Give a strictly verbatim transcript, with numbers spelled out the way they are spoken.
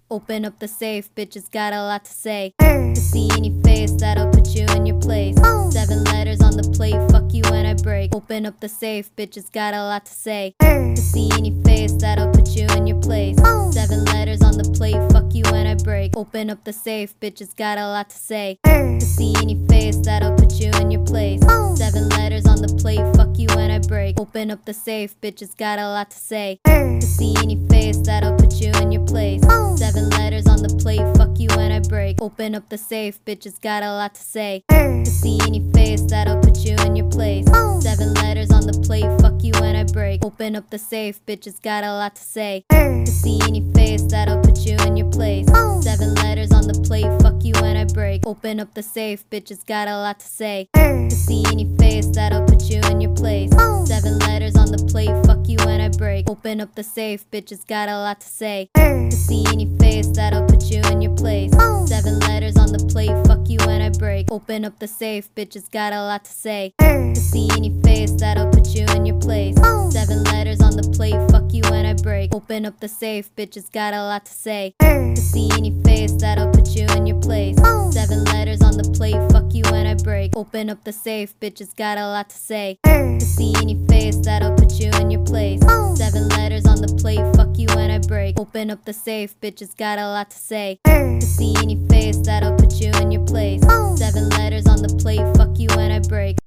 Open up the safe, bitches got a lot to say. To see any face that'll put you in your place. Seven letters on the plate, fuck you when I break. Open up the safe, bitches got a lot to say. To see any face that'll put you in your place. Seven letters on the plate, fuck you when I break. Open up the safe, bitches got a lot to say. To see any face that'll put you in your place. Seven letters on the plate, fuck you when I break. Open up the safe, bitches got a lot to say. To see any face that'll put you in your place. Seven letters on the plate, fuck you when I break. Open up the safe, bitches got a lot to say. To see any face that'll put you in your place. Seven letters on the plate, fuck you when I break. Open up the safe, bitches got a lot to say. To see any face that'll put you in your place. Seven letters on the plate, fuck you when I break. Open up the safe, bitches got a lot to say. To see any face that'll put you in your place. Seven letters on the plate, fuck you when I break. Open up the safe, bitches got a lot to say. To see any face that'll put you in your place. Seven letters on the plate, fuck you when I break. Open up the safe, bitches got a lot to say. To see any face that'll put you in your place. Seven letters on the plate, fuck you when I break. Open up the safe, bitches got a lot to say. To see any face that'll put you in your place. Seven letters on the plate, fuck you when I break. Open up the safe, bitches got a lot to say. To see any face that'll put you in your place. Seven letters on the plate, fuck you when I break. Open up the safe, bitches got a lot to say. To see any face that'll put you in your place. Seven letters on the plate, fuck you when I break.